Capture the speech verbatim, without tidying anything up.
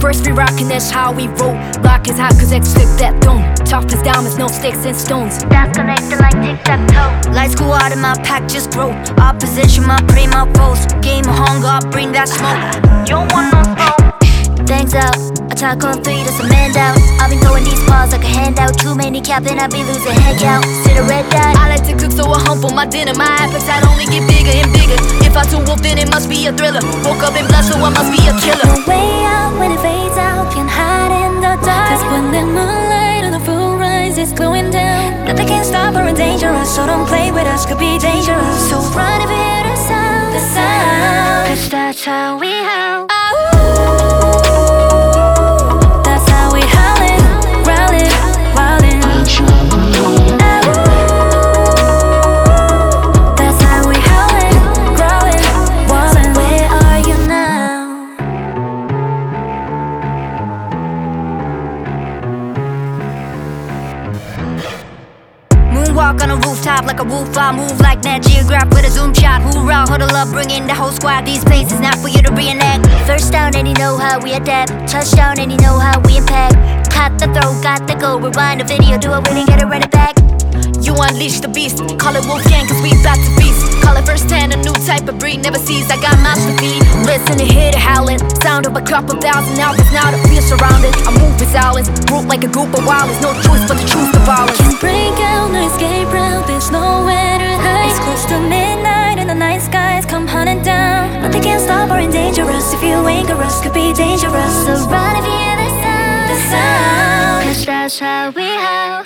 First we rockin', that's how we roll. Block is hot cause X flip that dome. Tough as diamonds, no sticks and stones. That's connected like tic-tac-toe. Lights go out and my pack just grow. Opposition, my prey, my foes. Game of hunger, I bring that smoke. You don't want no smoke. Thanks out, attack on three, that's a man down. I've been throwing these paws like a handout. Too many capping, I be losing head count. See the red dot. I like to cook so I hump on my dinner. My appetite only get bigger and bigger. If I too wolf then it must be a thriller. Woke up in blood so I must be a killer. No way out when it fades out, can't hide in the dark. Cause when the moonlight on the full rise is going down, nothing can stop or dangerous, so don't play with us, could be dangerous. So run if you hear the sound, the sound. Cause that's how we howl. that's how we howlin', growlin', wildin'. That's how we howlin', growlin', wildin'. Where are you now? Moonwalk on a rooftop like a wolf. I move like Nat Geograph with a zoom shot. Hoorah, huddle up, bring in the whole squad. These places not for you to reenact. First down and you know how we adapt. Touchdown and you know how we impact. Caught the throw, got the goal. Rewind the video, do it, we didn't get it, run it back. You unleash the beast, call it Wolfgang cause we bout to feast. Call it first hand, a new type of breed, never sees, I got mouths to feed. Listen and hear the howling, sound of a couple thousand albums. Now the fear surrounded, I move with silence. Group like a group of wilders, no choice but to choose the violence. Can't break out, no escape route, there's nowhere to hide. It's close to midnight and the night skies come hunting down. Nothing can stop or endanger us. If you anger us, could be dangerous. So run if you hear the sound, the sound. Cause that's how we howl.